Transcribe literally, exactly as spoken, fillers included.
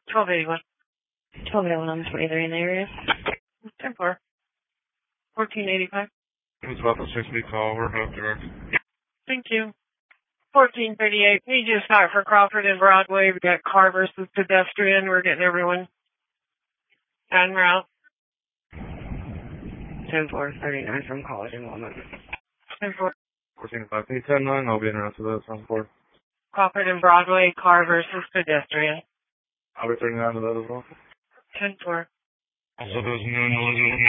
twelve eighty-one. twelve eighty-one on twenty-three in the area. ten four. fourteen eighty-five. It's about the sixty call. We're up direct. Thank you. fourteen thirty-eight. We just start for Crawford and Broadway. We got car versus pedestrian. We're getting everyone en route. ten four thirty-nine from College Enrollment. ten four. fourteen five. Can you ten nine? I'll be in route to that. ten four. Crawford and Broadway, car versus pedestrian. I'll be thirty-nine to that as well. ten four. Also, there's no knowledge